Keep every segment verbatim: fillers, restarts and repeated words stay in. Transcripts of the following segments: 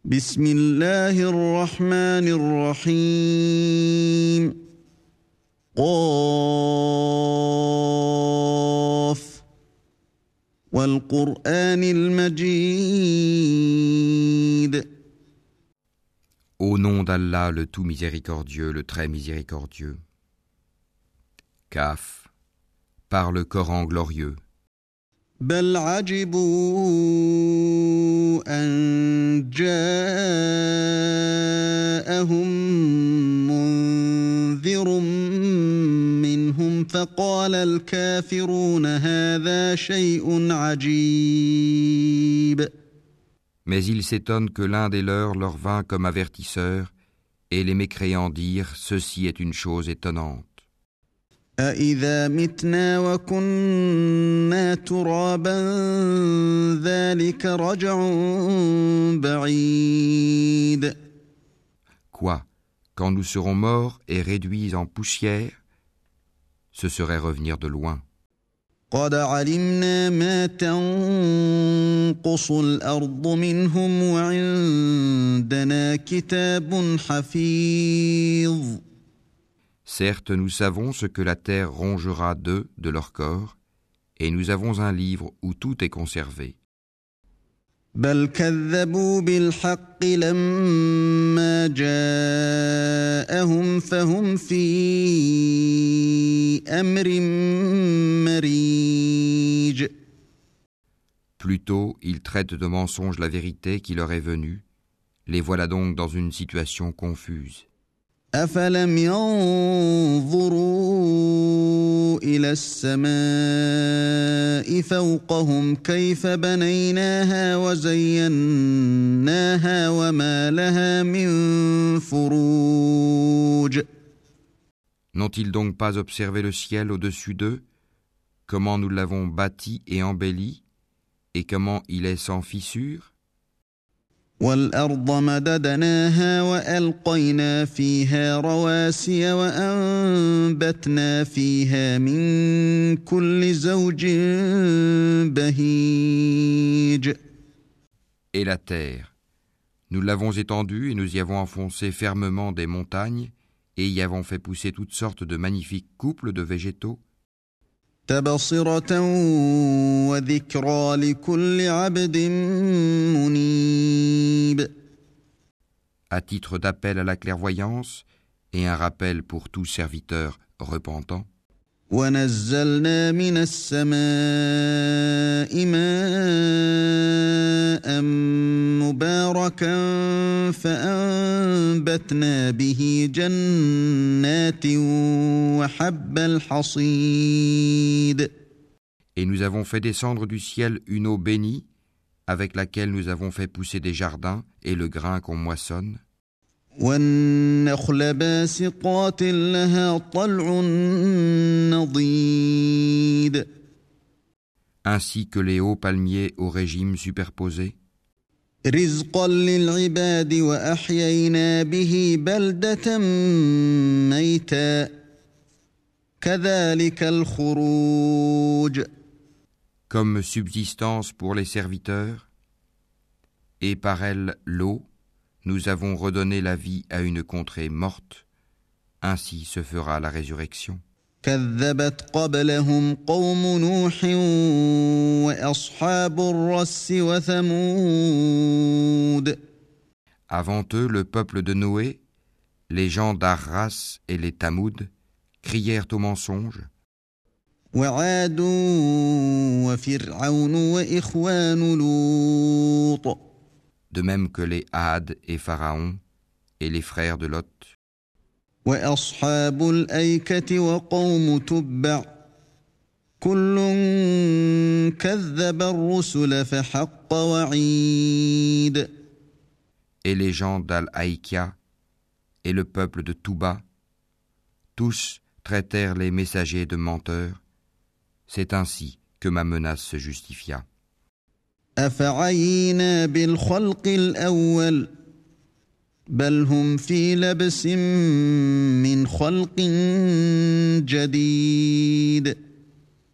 بسم الله الرحمن الرحيم قاف والقرآن المجيد. Au nom d'Allah, le tout miséricordieux, le très miséricordieux. Kaf, par le Coran glorieux. بل عجبوا أن جاءهم منذر منهم فقال الكافرون هذا شيء عجيب. Mais ils s'étonnent que l'un des leurs leur vint comme avertisseur, et les mécréants dirent « Ceci est une chose étonnante. » أَإِذَا مِتْنَا وَكُنَّا تُرَابًا ذَلِكَ رَجْعٌ بَعِيدٌ. Quoi, quand nous serons morts et réduits en poussière, ce serait revenir de loin. قَدْ عَلِمْنَا مَا تَنقُصُ الْأَرْضُ مِنْهُمْ وَعِندَنَا كِتَابٌ حَفِيظٌ. Certes, nous savons ce que la terre rongera d'eux, de leur corps, et nous avons un livre où tout est conservé. بل كذبوا بالحق لما جاءهم فهم في أمر مريج. Plutôt, ils traitent de mensonge la vérité qui leur est venue. Les voilà donc dans une situation confuse. أفلم ينظروا إلى السماء فوقهم كيف بنيناها وزيناها وما لها من فروج. N'ont-ils donc pas observé le ciel au-dessus d'eux, comment nous l'avons bâti et embelli, et comment il est sans fissure? والأرض مددناها وألقينا فيها رواسي وأنبتنا فيها من كل زوج بهيج. Et la terre, nous l'avons étendue et nous y avons enfoncé fermement des montagnes et y avons fait pousser toutes sortes de magnifiques couples de végétaux. تبصرة وذكرى لكل عبد منيب. À titre d'appel à la clairvoyance et un rappel pour tout serviteur repentant. ونزلنا من السماء ماء مباركا فأنبتنا به جنات وحب الحصيد. Et nous avons fait descendre du ciel une eau bénie, avec laquelle nous avons fait pousser des jardins et le grain qu'on moissonne. والنخل باسقات لها طلع نضيد. Ainsi que les hauts palmiers au régime superposé. رزقا للعباد وأحيينا به بلدة ميتا كذلك الخروج. Comme subsistance pour les serviteurs, et par elle l'eau, nous avons redonné la vie à une contrée morte, ainsi se fera la résurrection. كذبت قبلهم قوم نوح وأصحاب الرس وثمود. Avant eux, le peuple de Noé, les gens d'Arras et les Tamoud, crièrent au mensonge. وعاد وفرعون وإخوان لوط. De même que les Had et Pharaon et les frères de Lot. وأصحاب الأيكة وقوم تبع كل كذب الرسل فحق وعيد. Et les gens d'Al-Aïkia et le peuple de Touba, tous traitèrent les messagers de menteurs. C'est ainsi que ma menace se justifia. أفعينا بالخلق الأول بل هم في لبس من خلق جديد.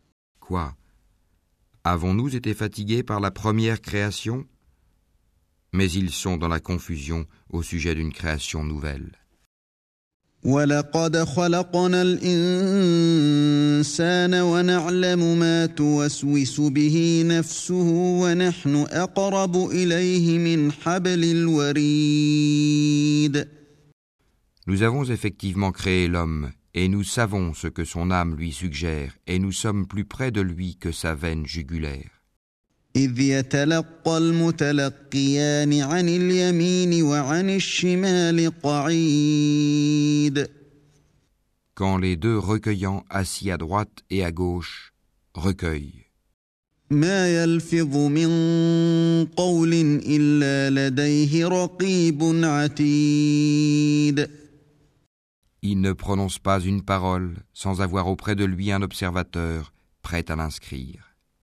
Quoi? Avons-nous été fatigués par la première création? mais ils sont dans la confusion au sujet d'une création nouvelle. وَلَقَدْ خَلَقْنَا الْإِنسَانَ وَنَعْلَمُ مَا تُوَسْوِسُ بِهِ نَفْسُهُ وَنَحْنُ أَقْرَبُ إِلَيْهِ مِنْ حَبْلِ الْوَرِيدِ. Nous avons effectivement créé l'homme, et nous savons ce que son âme lui suggère, et nous sommes plus près de lui que sa veine jugulaire. إِذْ يَتَلَقَّى الْمُتَلَقِّيَانِ عَنِ الْيَمِينِ وَعَنِ الشِّمَالِ قَعِيدٌ. Quand les deux recueillants assis à droite et à gauche recueillent. ما يلفظ من قول إلا لديه رقيب عتيد. Il ne prononce pas une parole sans avoir auprès de lui un observateur prêt à l'inscrire.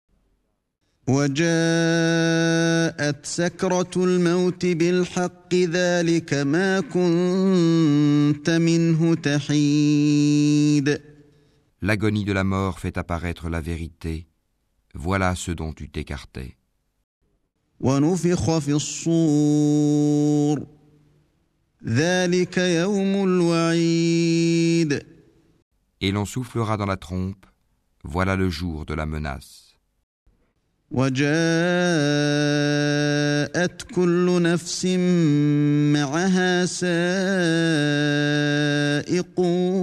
وجاءت سكرة الموت بالحق ذلك ما كنت منه تحيد. L'agonie de la mort fait apparaître la vérité. Voilà ce dont tu t'écartais. ونفخ في الصور ذلك يوم الوعيد. Et l'on soufflera dans la trompe. Voilà le jour de la menace. وجاءت كل نفس معها سائق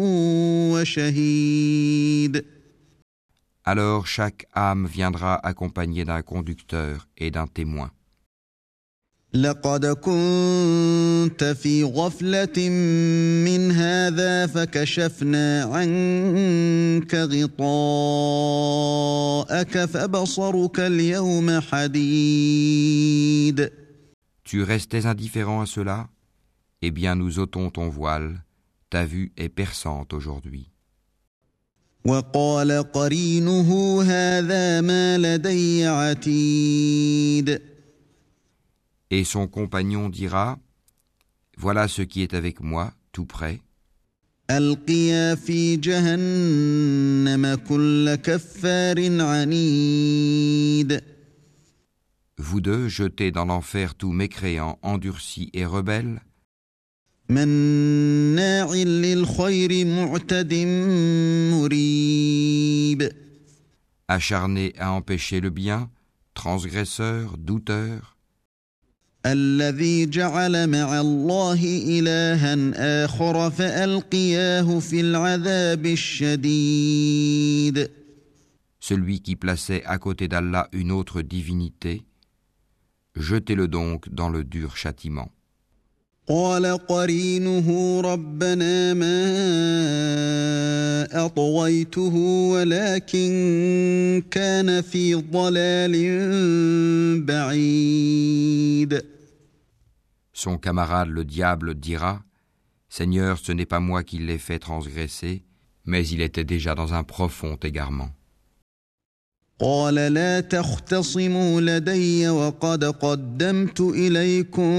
وشهيد. Alors chaque âme viendra accompagnée d'un conducteur et d'un témoin. لقد كنت في غفلة من هذا فكشفنا عنك غطاءك فبصرك اليوم حديد. Tu restais indifférent à cela? Eh bien nous ôtons ton voile, ta vue est perçante aujourd'hui. وقال قرينه هذا ما لدي عتيد. Et son compagnon dira, voilà ce qui est avec moi, tout près. ألقيا في جهنم كل كفار عنيد. Vous deux, jetez dans l'enfer tout mécréant, endurci et rebelle, مناع للخير معتد مريب. acharné à empêcher le bien, transgresseur, douteur, الذي جعل مع الله إلها آخر فألقياه في العذاب الشديد. celui qui plaçait à côté d'Allah une autre divinité, jetez-le donc dans le dur châtiment. قال قرينه ربنا ما أطويته ولكن كان في ضلال بعيد. Son camarade le diable dira, Seigneur, ce n'est pas moi qui l'ai fait transgresser, mais il était déjà dans un profond égarement. قال لا تختصموا لدي وقد قدمت إليكم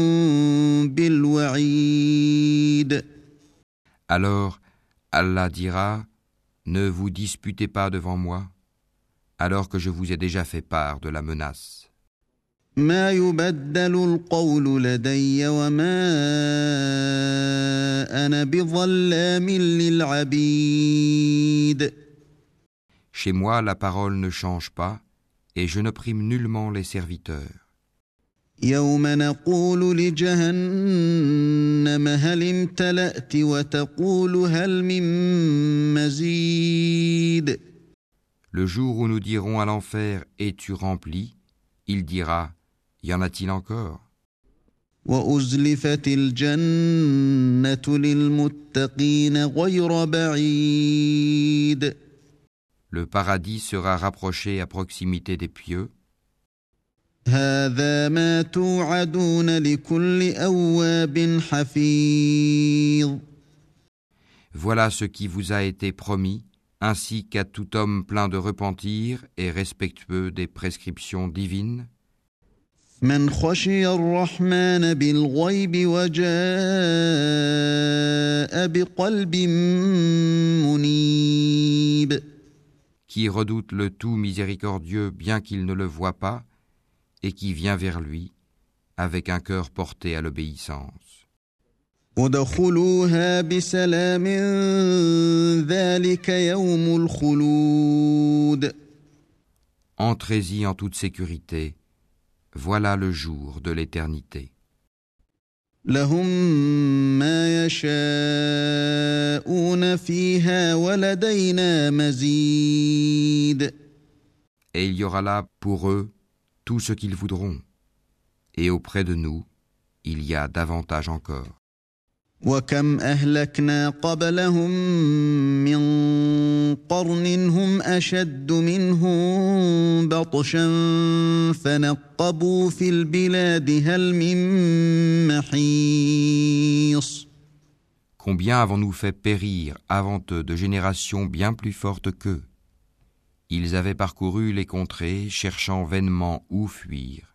بالوعيد. Alors Allah dira, ne vous disputez pas devant moi, alors que je vous ai déjà fait part de la menace. ما يبدل القول لدي وما أنا بظلام للعبيد. Chez moi, la parole ne change pas, et je ne prime nullement les serviteurs. يوم نقول لجهنم هل امتلأت وتقول هل من مزيد. Le jour où nous dirons à l'enfer, es-tu rempli? Il dira, y en a-t-il encore? وأزلفت الجنة للمتقين غير بعيد. Le paradis sera rapproché à proximité des pieux. هذا ما توعدون لكل أواب حفيظ. Voilà ce qui vous a été promis, ainsi qu'à tout homme plein de repentir et respectueux des prescriptions divines. من خشي الرحمن بالغيب وجاء بقلب منيب. Qui redoute le tout miséricordieux bien qu'il ne le voie pas, et qui vient vers lui, avec un cœur porté à l'obéissance. ادخلوها بسلام ذلك يوم الخلود. Entrez-y en toute sécurité, voilà le jour de l'éternité. لهم ما يشاءون فيها ولدينا مزيد. Et il y aura là pour eux tout ce qu'ils voudront. Et auprès de nous, il y a davantage encore. وكم أهلكنا قبلهم من قرن هم أشد منهم بطشا فنقبوا في البلاد هل من محيص. Combien avons-nous fait périr avant eux de générations bien plus fortes qu'eux? Ils avaient parcouru les contrées, cherchant vainement où fuir.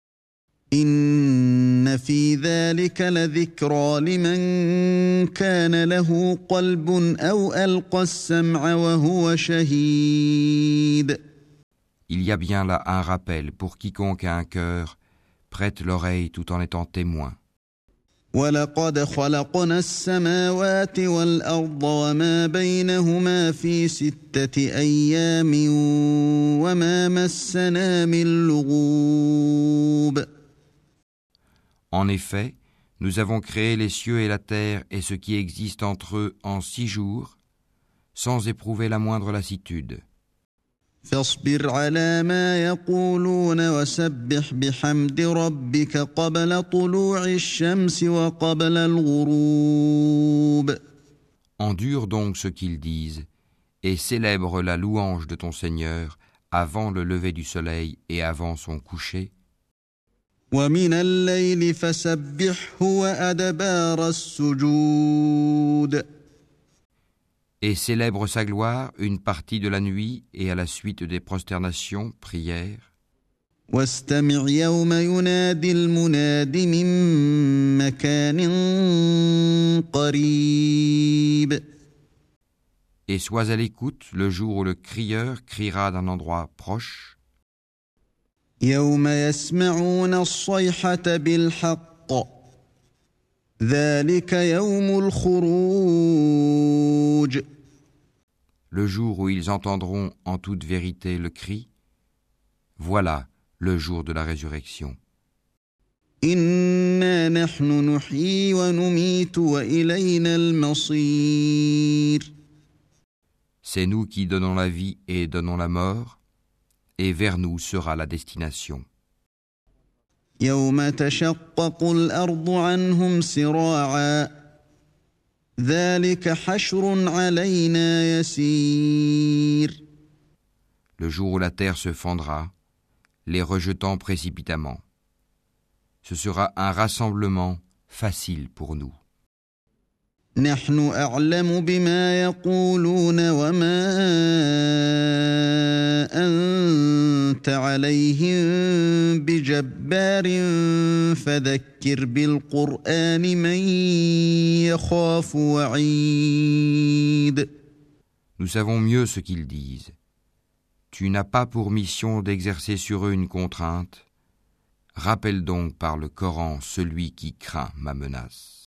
إن في ذلك لذكرى لمن كان له قلب أو ألقى السمع وهو شهيد. Il y a bien là un rappel pour quiconque a un cœur, prête l'oreille tout en étant témoin. ولقد خلقنا السماوات والأرض وما بينهما في ستة أيام وما مسنا من لغوب. En effet, nous avons créé les cieux et la terre et ce qui existe entre eux en six jours, sans éprouver la moindre lassitude. فاصبر على ما يقولون وسبح بحمد ربك قبل طلوع الشمس وقبل الغروب. Endure donc ce qu'ils disent et célèbre la louange de ton Seigneur avant le lever du soleil et avant son coucher. ومن الليل فسبحه وأدبار السجود. Et célèbre sa gloire une partie de la nuit et à la suite des prosternations, prières. واستمع يوم ينادي المناد من مكان قريب. Et sois à l'écoute le jour où le crieur criera d'un endroit proche. يوم يسمعون الصيحة بالحق ذلك يوم الخروج. Le jour où ils entendront en toute vérité le cri, voilà le jour de la résurrection. إنا نحن نحيي ونميت وإلينا المصير. C'est nous qui donnons la vie et donnons la mort, et vers nous sera la destination. يوم تشقق الأرض عنهم سراعا ذلك حشر علينا يسير. Le jour où la terre se fendra, les rejetant précipitamment. Ce sera un rassemblement facile pour nous. نحن أعلم بما يقولون وما أنت عليهم بجبار فذكر بالقرآن من يخاف وعيد. Nous savons mieux ce qu'ils disent. Tu n'as pas pour mission d'exercer sur eux une contrainte. Rappelle donc par le Coran celui qui craint ma menace.